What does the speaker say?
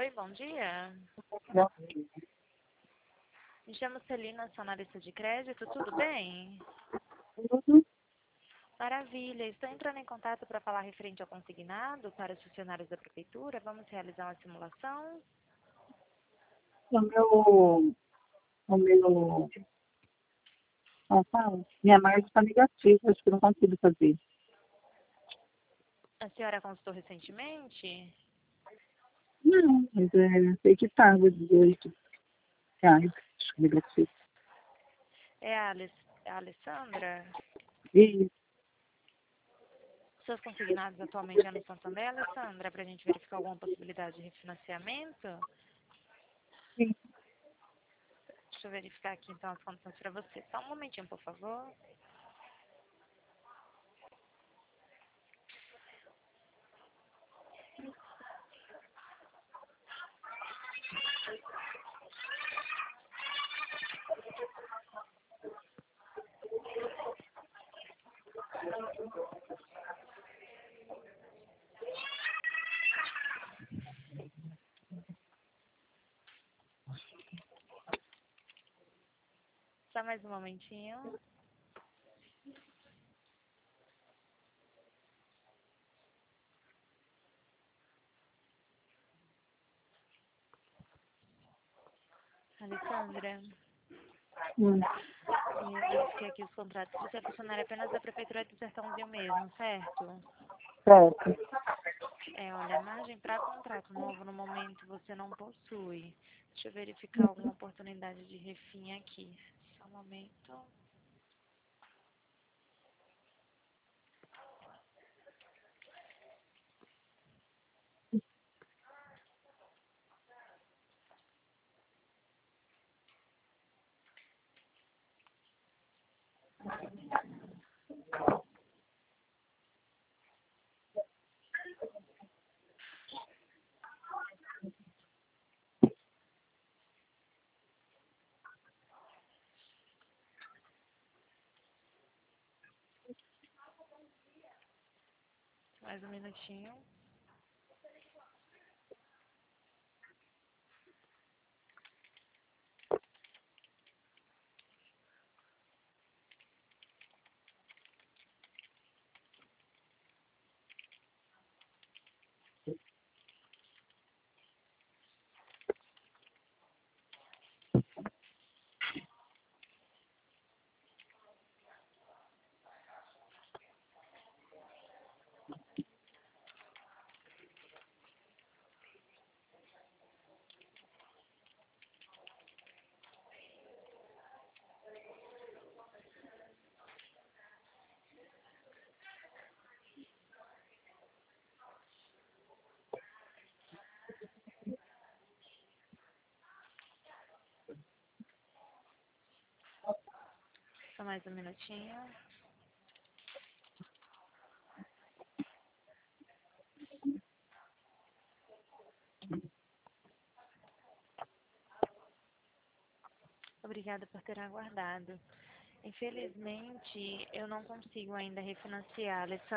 Oi, bom dia. Não. Me chamo Celina, sou analista de crédito, tudo bem? Uhum. Maravilha, estou entrando em contato para falar referente ao consignado para os funcionários da prefeitura. Vamos realizar uma simulação? O meu, como fala? Minha margem está negativa, acho que não consigo fazer. A senhora consultou recentemente? Não, mas sei que estava R$ 18, acho que negativo. É a Alessandra? E, Seus consignados atualmente já no Santander, Alessandra, para a gente verificar alguma possibilidade de refinanciamento? sim, Deixa eu verificar aqui então as condições para você. Só um momentinho, por favor. Só mais um momentinho. Alessandra, hum, eu verifiquei aqui os contratos. Você é funcionária apenas da Prefeitura do Sertãozinho mesmo, certo? certo. Olha, margem para contrato novo no momento você não possui. Deixa eu verificar alguma oportunidade de refim aqui. Só um momento. Mais um minutinho. Só mais um minutinho. Obrigada por ter aguardado. Infelizmente, eu não consigo ainda refinanciar, Alessandra.